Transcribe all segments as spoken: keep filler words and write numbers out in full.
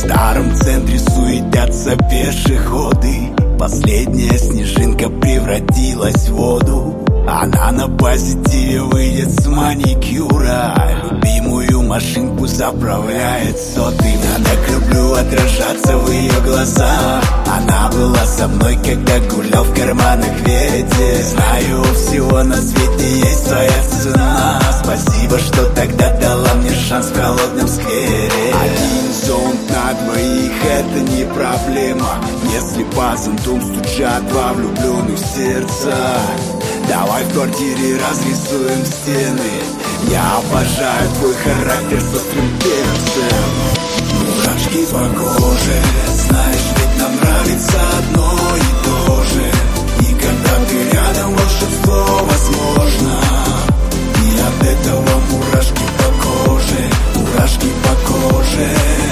старом центре суетятся пешеходы. Последняя снежинка превратилась в воду. Она на позитиве выйдет с маникюра. Любимую машинку заправляет сотым. Я так люблю отражаться в ее глазах. Она была со мной, когда гулял в карманах ветер. Знаю, у всего на свете есть своя цена. Спасибо, что тогда дала мне шанс в холодном сквере. Один зонт на двоих — это не проблема, если по зонтам стучат два влюбленных сердца. Давай в квартире разрисуем стены. Я обожаю твой характер с острым перцем. Мурашки по коже, знаешь, ведь нам нравится одно и то же. И когда ты рядом, волшебство возможно. И от этого мурашки по коже, мурашки по коже.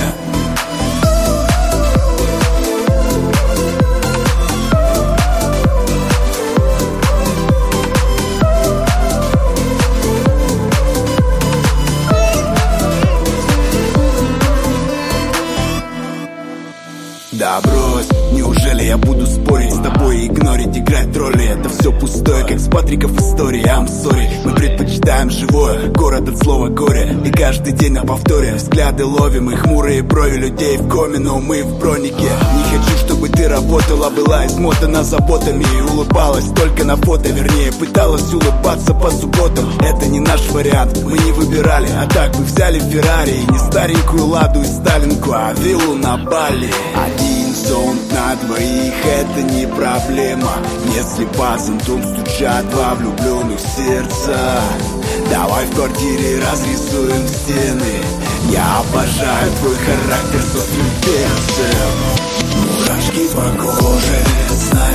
Да брось, неужели я буду спорить с тобой и игнорить, играть роли? Это все пустое, как с Патриков история. I'm sorry, мы предпочитаем живое, город от слова горе. И каждый день на повторе взгляды ловим и хмурые брови людей в коме, но мы в бронике. Не хочу, чтобы ты работала, была измотана заботами и улыбалась только на фото, вернее пыталась улыбаться по субботам. Это не наш вариант, мы не выбирали, а так мы взяли Феррари. И не старенькую Ладу и Сталинку, а виллу на Бали. Один зонт на двоих — это не проблема, если по зонтам стучат два влюбленных сердца. Давай в квартире разрисуем стены. Я обожаю твой характер с острым перцем. Мурашки по коже, знаешь,